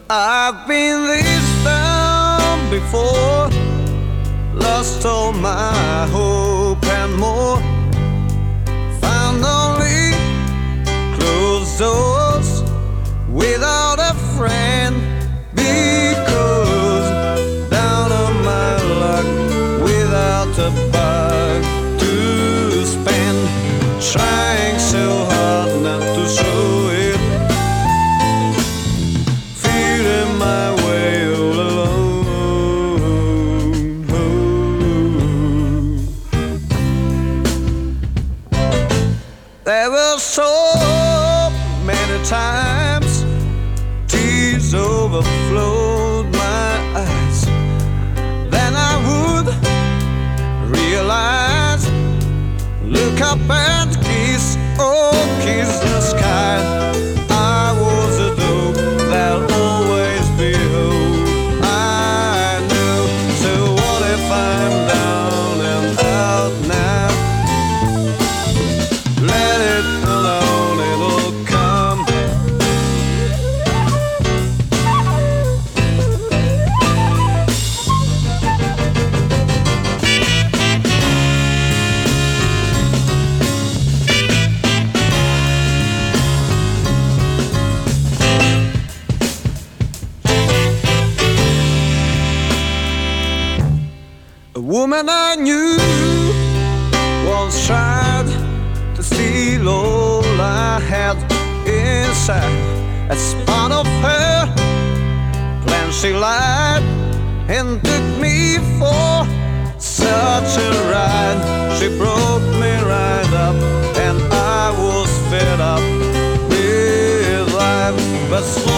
I've been this down before, lost all my hope and more. Found only closed doors without a friend, because down on my luck without a buck to spend, trying so hard not to show it, feeling my way all alone. There were so many times tears overflowed my eyes, then I would realize, look up and kiss, oh kiss the sky. I was a dog, there'll always be hope, I know. So what if I'm down and out now? Let it alone, it'll come. A woman I knew once tried to steal all I had inside. As part of her plan, she lied and took me for such a ride. She broke me right up, and I was fed up with life. But